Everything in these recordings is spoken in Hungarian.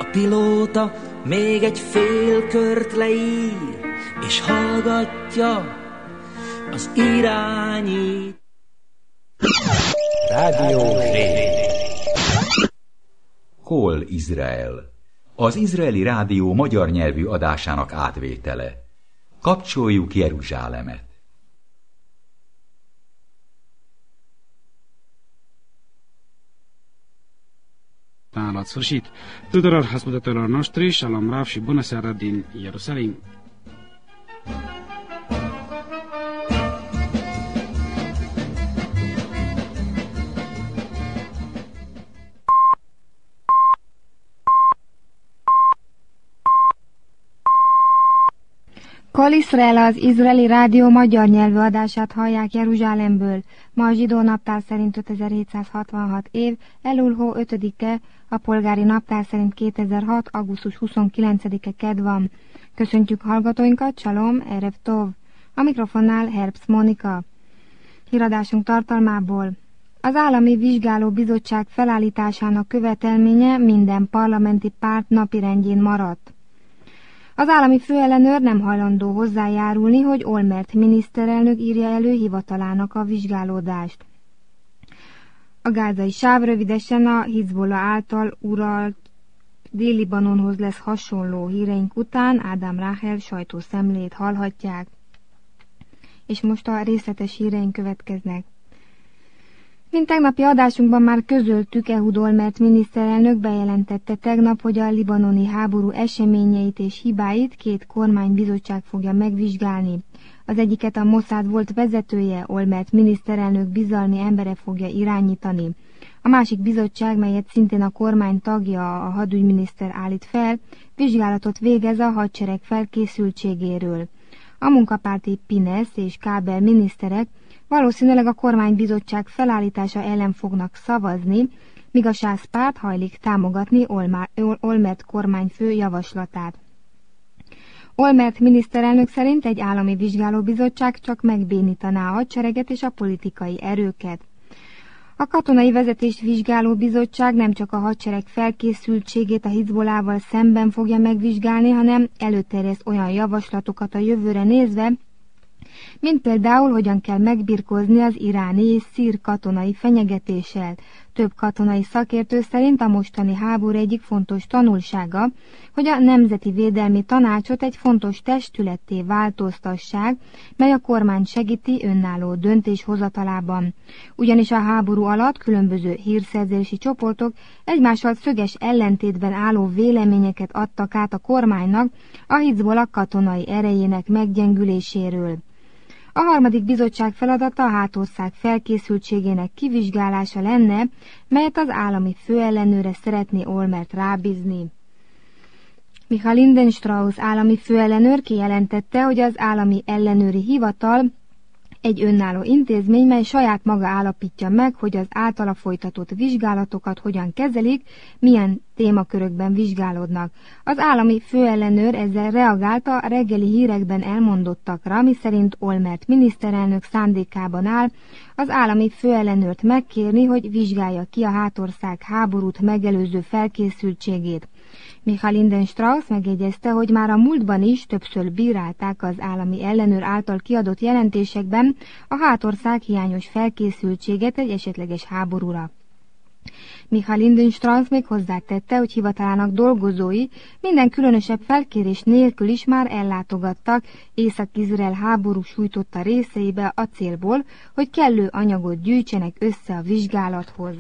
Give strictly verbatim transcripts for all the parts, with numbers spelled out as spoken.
pilóta még egy fél kört leír, és hallgatja az irányít. Rádió Ré. Hol Izrael? Az izraeli rádió magyar nyelvű adásának átvétele. Kapcsoljuk Jeruzsálemet. La sfârșit tuturor ascultătorilor noștri, shalom rav și bună seara din Ierusalim. Kol Izrael, az izraeli rádió magyar nyelvű adását hallják Jeruzsálemből. Ma a zsidó naptár szerint ötezer-hétszázhatvanhat év, Elul hó ötödike, a polgári naptár szerint kétezer-hat. augusztus huszonkilencedike kedd van. Köszöntjük hallgatóinkat, Shalom, Erev Tov. A mikrofonnál Herbst Monika. Híradásunk tartalmából. Az Állami Vizsgáló Bizottság felállításának követelménye minden parlamenti párt napirendjén maradt. Az állami főellenőr nem hajlandó hozzájárulni, hogy Olmert miniszterelnök írja elő hivatalának a vizsgálódást. A gázai sáv rövidesen a Hizbollah által uralt Dél-Libanonhoz lesz hasonló híreink után Ádám Ráhel sajtószemlét hallhatják. És most a részletes híreink következnek. Mint tegnapi adásunkban már közöltük, Ehud Olmert miniszterelnök bejelentette tegnap, hogy a libanoni háború eseményeit és hibáit két kormánybizottság fogja megvizsgálni. Az egyiket a Mossad volt vezetője, Olmert miniszterelnök bizalmi embere fogja irányítani. A másik bizottság, melyet szintén a kormány tagja, a hadügyminiszter állít fel, vizsgálatot végez a hadsereg felkészültségéről. A munkapárti Pinesz és Kábel miniszterek valószínűleg a kormánybizottság felállítása ellen fognak szavazni, míg a sász párt hajlik támogatni Olmert kormányfő javaslatát. Olmert miniszterelnök szerint egy állami vizsgálóbizottság csak megbénítaná a hadsereget és a politikai erőket. A katonai vezetés vizsgáló bizottság nem csak a hadsereg felkészültségét a Hizbollával szemben fogja megvizsgálni, hanem előterjeszt olyan javaslatokat a jövőre nézve, mint például, hogyan kell megbirkózni az iráni és szír katonai fenyegetéssel. Több katonai szakértő szerint a mostani háború egyik fontos tanulsága, hogy a Nemzeti Védelmi Tanácsot egy fontos testületté változtassák, mely a kormány segíti önálló döntéshozatalában. Ugyanis a háború alatt különböző hírszerzési csoportok egymással szöges ellentétben álló véleményeket adtak át a kormánynak a Hizbollah katonai erejének meggyengüléséről. A harmadik bizottság feladata a hátország felkészültségének kivizsgálása lenne, melyet az állami főellenőre szeretné Olmert rábízni. Michael Lindenstrauss állami főellenőr kijelentette, hogy az állami ellenőri hivatal egy önálló intézmény, mely saját maga állapítja meg, hogy az általa folytatott vizsgálatokat hogyan kezelik, milyen témakörökben vizsgálódnak. Az állami főellenőr ezzel reagált a reggeli hírekben elmondottakra, miszerint Olmert miniszterelnök szándékában áll az állami főellenőrt megkérni, hogy vizsgálja ki a hátország háborút megelőző felkészültségét. Michael Lindenstrauss megjegyezte, hogy már a múltban is többször bírálták az állami ellenőr által kiadott jelentésekben a hátország hiányos felkészültséget egy esetleges háborúra. Michael Lindenstrauss még hozzátette, hogy hivatalának dolgozói minden különösebb felkérés nélkül is már ellátogattak Észak-Izrael háború sújtotta részeibe a célból, hogy kellő anyagot gyűjtsenek össze a vizsgálathoz.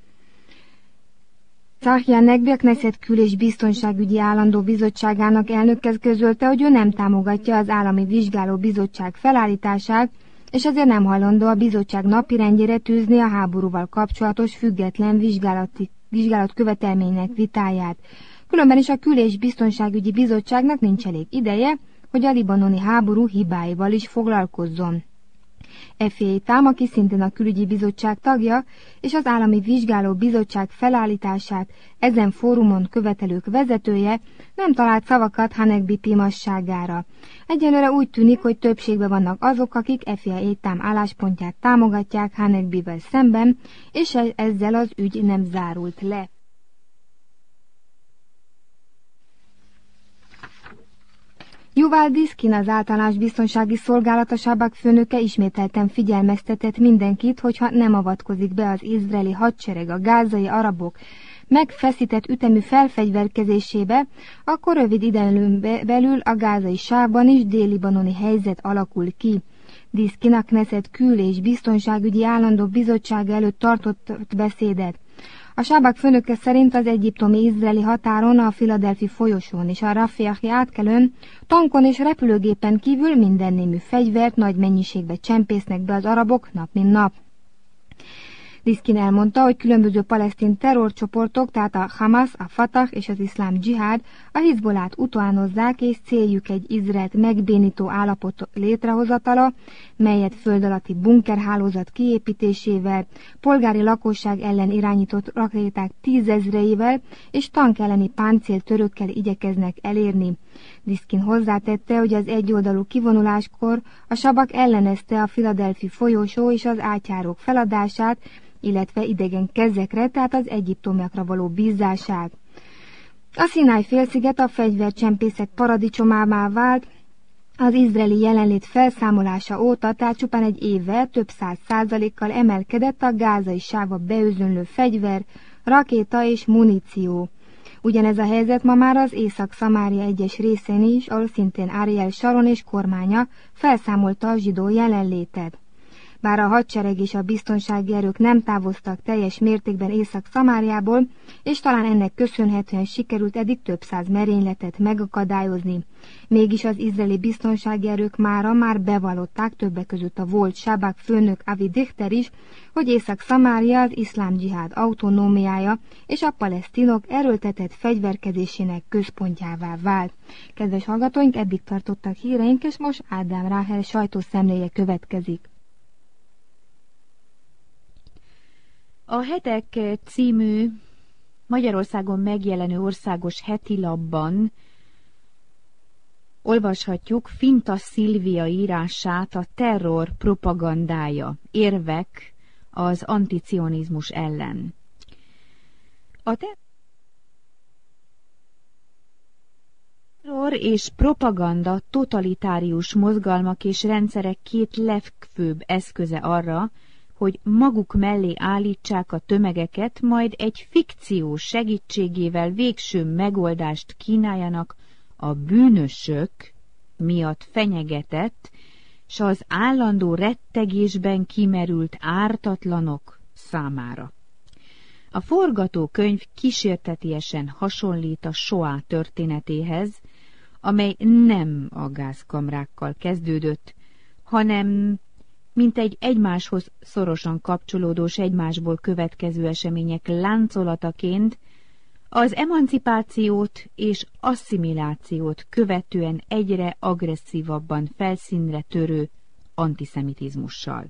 Tzachi Hanegbi, a Knesset kül- és biztonságügyi állandó bizottságának elnöke közölte, hogy ő nem támogatja az állami vizsgáló bizottság felállítását, és ezért nem hajlandó a bizottság napirendjére tűzni a háborúval kapcsolatos független vizsgálati, vizsgálat követelménynek vitáját. Különben is a kül- és biztonságügyi bizottságnak nincs elég ideje, hogy a libanoni háború hibáival is foglalkozzon. Efi Tám, aki szintén a külügyi bizottság tagja, és az állami vizsgáló bizottság felállítását ezen fórumon követelők vezetője, nem talált szavakat Hanegbi pimasságára. Egyelőre úgy tűnik, hogy többségben vannak azok, akik Efi Tám álláspontját támogatják Hanegbivel szemben, és ezzel az ügy nem zárult le. Yuval Diskin, az általános biztonsági szolgálat Sabak főnöke ismételten figyelmeztetett mindenkit, hogyha nem avatkozik be az izraeli hadsereg a gázai arabok megfeszített ütemű felfegyverkezésébe, akkor rövid idején belül a gázai sávban is dél-libanoni helyzet alakul ki. Diskin a Knesset kül- és biztonságügyi állandó bizottsága előtt tartott beszédet. A Sabak főnöke szerint az egyiptomi-izraeli határon, a Philadelphia folyosón és a Rafiahi átkelőn tankon és repülőgépen kívül minden némű fegyvert nagy mennyiségbe csempésznek be az arabok nap mint nap. Diskin elmondta, hogy különböző palesztin terrorcsoportok, tehát a Hamas, a Fatah és az iszlám dzsihád a Hizbolát utánozzák, és céljuk egy Izraelt megbénító állapot létrehozatala, melyet föld alatti bunkerhálózat kiépítésével, polgári lakosság ellen irányított rakéták tízezreivel és tank elleni páncéltörőkkel igyekeznek elérni. Diskin hozzátette, hogy az egyoldalú kivonuláskor a Sabak ellenezte a Philadelphia folyosó és az átjárók feladását, illetve idegen kezekre, tehát az egyiptomiakra való bízását. A Szináj félsziget a fegyvercsempészek paradicsomává vált, az izraeli jelenlét felszámolása óta, tehát csupán egy éve több száz százalékkal emelkedett a gázai sávba beözönlő fegyver, rakéta és muníció. Ugyanez a helyzet ma már az Észak-Szamária egyes részén is, ahol szintén Ariel Sharon és kormánya felszámolta a zsidó jelenlétet. Bár a hadsereg és a biztonsági erők nem távoztak teljes mértékben Észak-Szamáriából, és talán ennek köszönhetően sikerült eddig több száz merényletet megakadályozni. Mégis az izraeli biztonsági erők mára már bevallották, többek között a volt Sabak főnök Avi Dichter is, hogy Észak-Szamária az iszlám dzsihád autonómiája és a palesztinok erőltetett fegyverkezésének központjává vált. Kedves hallgatóink, eddig tartottak híreink, és most Ádám Ráhel sajtószemléje következik. A Hetek című Magyarországon megjelenő országos hetilapban olvashatjuk Finta Szilvia írását, a terror propagandája, érvek az anticionizmus ellen. A terror és propaganda totalitárius mozgalmak és rendszerek két legfőbb eszköze arra, hogy maguk mellé állítsák a tömegeket, majd egy fikció segítségével végső megoldást kínáljanak a bűnösök miatt fenyegetett, s az állandó rettegésben kimerült ártatlanok számára. A forgatókönyv kísértetiesen hasonlít a Soá történetéhez, amely nem a gázkamrákkal kezdődött, hanem mint egy egymáshoz szorosan kapcsolódó s egymásból következő események láncolataként az emancipációt és asszimilációt követően egyre agresszívabban felszínre törő antiszemitizmussal.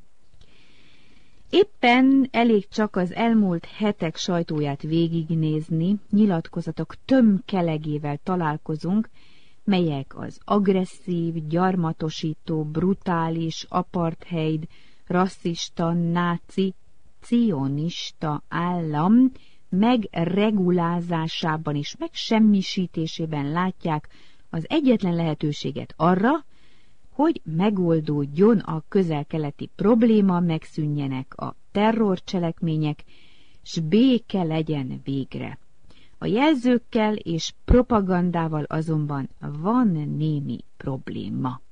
Éppen elég csak az elmúlt hetek sajtóját végignézni, nyilatkozatok tömkelegével találkozunk, melyek az agresszív, gyarmatosító, brutális, apartheid, rasszista, náci, cionista állam megregulázásában és megsemmisítésében látják az egyetlen lehetőséget arra, hogy megoldódjon a közel-keleti probléma, megszűnjenek a terrorcselekmények, s béke legyen végre. A jelzőkkel és propagandával azonban van némi probléma.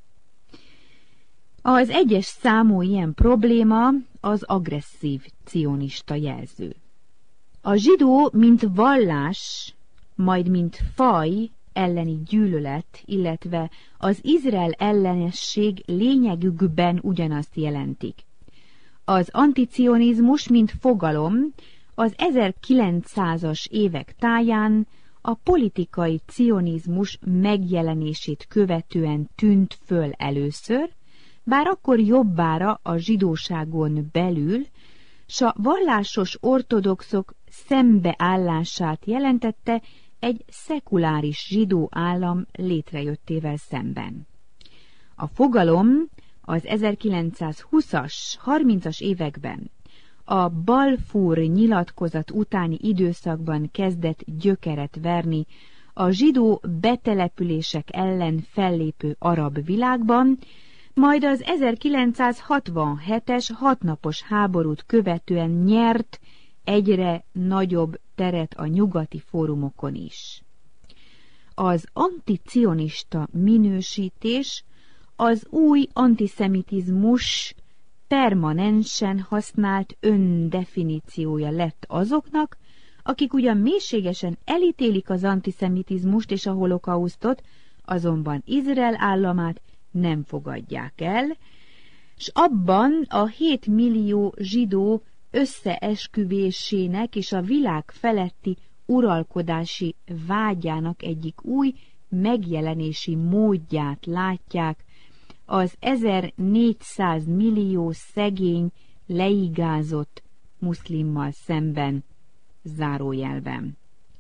Az egyes számú ilyen probléma az agresszív cionista jelző. A zsidó, mint vallás, majd mint faj elleni gyűlölet, illetve az Izrael ellenesség lényegükben ugyanazt jelentik. Az anticionizmus, mint fogalom, az ezerkilencszázas évek táján a politikai cionizmus megjelenését követően tűnt föl először, bár akkor jobbára a zsidóságon belül, s a vallásos ortodoxok szembeállását jelentette egy szekuláris zsidó állam létrejöttével szemben. A fogalom az ezerkilencszázhúszas, harmincas években a Balfour nyilatkozat utáni időszakban kezdett gyökeret verni a zsidó betelepülések ellen fellépő arab világban, majd az ezerkilencszázhatvanhetes hatnapos háborút követően nyert egyre nagyobb teret a nyugati fórumokon is. Az anticionista minősítés az új antiszemitizmus permanensen használt öndefiníciója lett azoknak, akik ugyan mélységesen elítélik az antiszemitizmust és a holokausztot, azonban Izrael államát nem fogadják el, s abban a hét millió zsidó összeesküvésének és a világ feletti uralkodási vágyának egyik új megjelenési módját látják az ezernégyszáz millió szegény, leigázott muszlimmal szemben, zárójelben.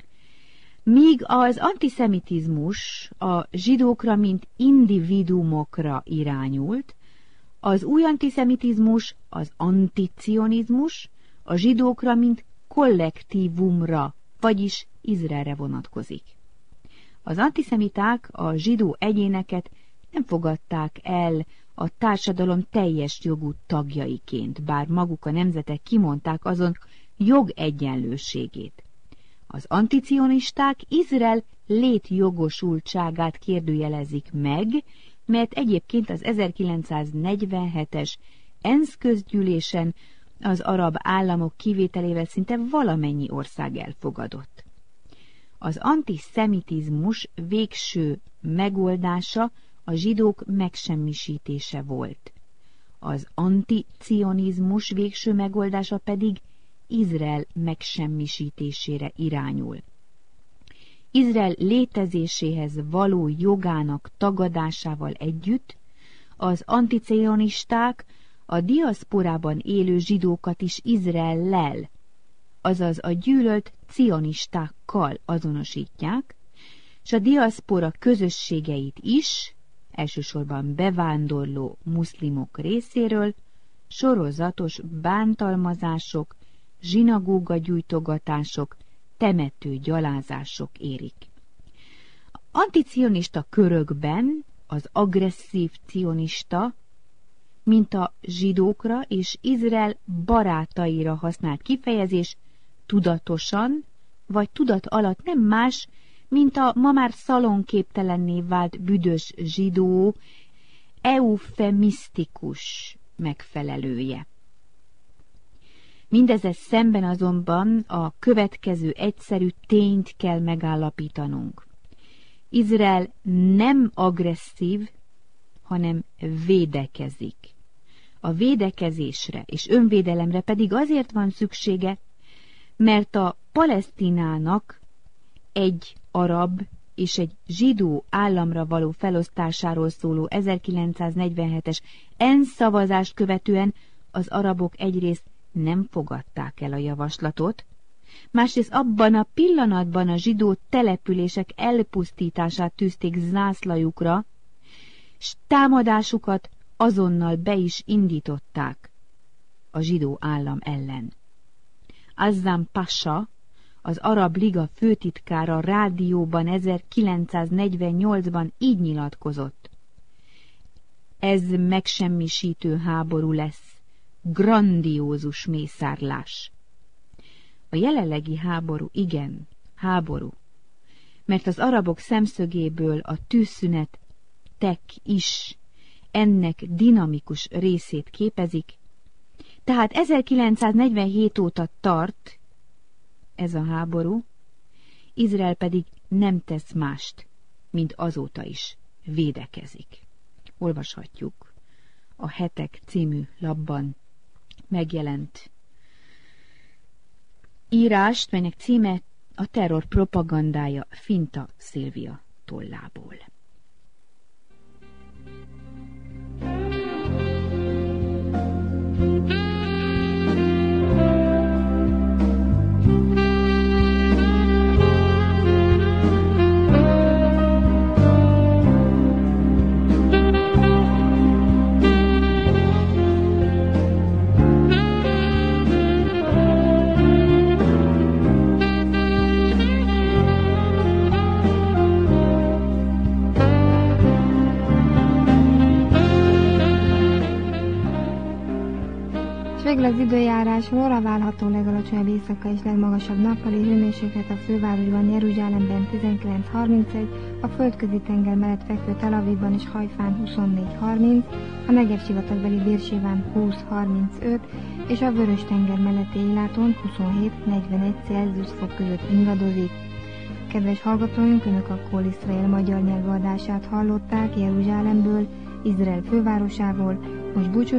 Míg az antiszemitizmus a zsidókra, mint individuumokra irányult, az új antiszemitizmus, az anticionizmus a zsidókra, mint kollektívumra, vagyis Izraelre vonatkozik. Az antiszemiták a zsidó egyéneket nem fogadták el a társadalom teljes jogú tagjaiként, bár maguk a nemzetek kimondták azon jogegyenlőségét. Az anticionisták Izrael létjogosultságát kérdőjelezik meg, mert egyébként az ezerkilencszáznegyvenhetes ENSZ közgyűlésen az arab államok kivételével szinte valamennyi ország elfogadott. Az antiszemitizmus végső megoldása a zsidók megsemmisítése volt. Az anticionizmus végső megoldása pedig Izrael megsemmisítésére irányul. Izrael létezéséhez való jogának tagadásával együtt az anticionisták a diaszporában élő zsidókat is Izraellel, azaz a gyűlölt cionistákkal azonosítják, s a diaszpora közösségeit is, elsősorban bevándorló muszlimok részéről, sorozatos bántalmazások, zsinagógagyújtogatások, temető gyalázások érik. Anticionista körökben az agresszív cionista, mint a zsidókra és Izrael barátaira használt kifejezés tudatosan vagy tudat alatt nem más, mint a ma már szalonképtelenné vált büdös zsidó eufemisztikus megfelelője. Mindezzel szemben azonban a következő egyszerű tényt kell megállapítanunk. Izrael nem agresszív, hanem védekezik. A védekezésre és önvédelemre pedig azért van szüksége, mert a Palesztinának egy arab és egy zsidó államra való felosztásáról szóló ezerkilencszáznegyvenhetes ENSZ szavazást követően az arabok egyrészt nem fogadták el a javaslatot, másrészt abban a pillanatban a zsidó települések elpusztítását tűzték zászlajukra, s támadásukat azonnal be is indították a zsidó állam ellen. Azzam Pasha, az Arab Liga főtitkára rádióban ezerkilencszáznegyvennyolcban így nyilatkozott: ez megsemmisítő háború lesz, grandiózus mészárlás. A jelenlegi háború igen, háború, mert az arabok szemszögéből a tűzszünet tek is ennek dinamikus részét képezik, tehát ezerkilencszáznegyvenhét óta tart ez a háború, Izrael pedig nem tesz mást, mint azóta is védekezik. Olvashatjuk a Hetek című lapban megjelent írást, melynek címe a terror propagandája Finta Szilvia tollából. És végül az időjárásról: a várható legalacsonyabb éjszaka és legmagasabb nappali hőmérséklet a fővárosban, Jeruzsálemben tizenkilenc harmincegy, a földközi tenger mellett fekvő Tel Avivban és Hajfán huszonnégy harminc, a Negev sivatagbeli Bérsében húsz harmincöt, és a Vörös tenger melletti Éláton huszonhét negyvenegy Celsius fok között ingadozik. Kedves hallgatóink, Önök a Kol Iszrael magyar nyelvű adását hallották Jeruzsálemből, Izrael fővárosából. Most búcsúzunk